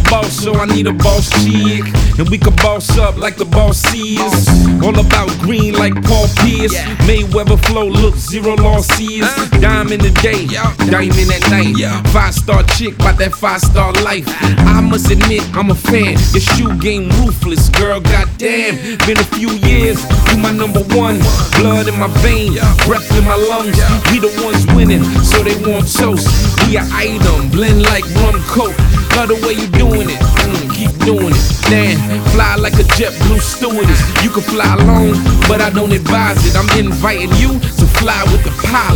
boss, so I need a boss chick. And we can boss up like the boss is. All about green like Paul Pierce. Mayweather flow, look, zero losses. Dime in the day, diamond at night. 5-star chick, bout that 5-star life. I must admit, I'm a fan. Your shoe game ruthless, girl, goddamn. Been a few years, you my number one. Blood in my veins, breath in my lungs. We the ones winning, so they want toast. We an item, blend like rum coke. Love the way you doing it, keep doing it. Damn, fly like a JetBlue stewardess. You can fly alone, but I don't advise it. I'm inviting you to fly with the pilot.